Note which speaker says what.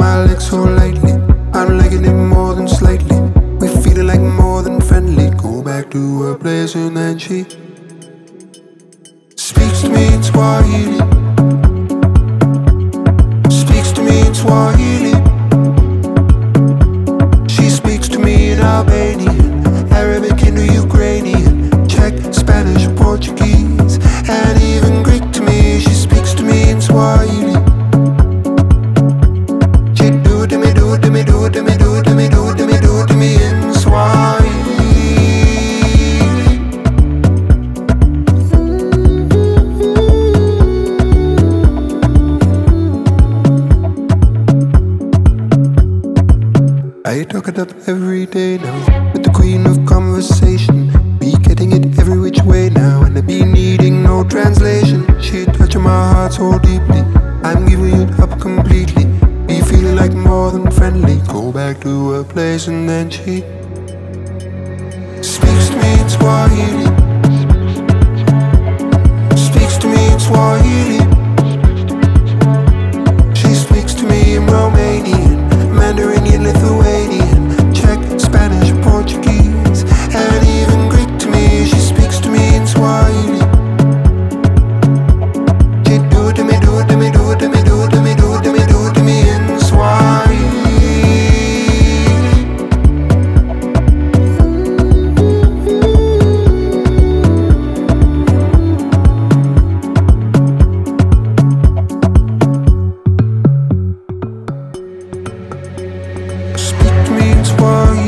Speaker 1: my legs so lightly. I'm liking it more than slightly. We feeling like more than friendly. Go back to her place and then she speaks to me in Swahili. Speaks to me in Swahili. She speaks to me in Albanian, Arabic, Indo-Ukrainian, Czech, Spanish, Portuguese, and even Greek to me. She speaks to me in Swahili. She do it to me, do it to me, do it to me, do it to me, do it to me, do it to me in Swahili. I talk it up every day now with the queen of conversation. Be getting it every which way now, and I be needing no translation. She touching my heart so deeply, I'm giving it up completely. Be feeling like more than friendly. Go back to her place and then she speaks to me in Swahili. Speaks to me in Swahili. She speaks to me in Romanian, Mandarin, Lithuanian, Czech, Spanish, Portuguese, and even Greek to me. She speaks to me in Swahili. She do it to me, do it to me, do it to me, do it to me, do it to me, do it to me in Swahili. Speak to me in Swahili.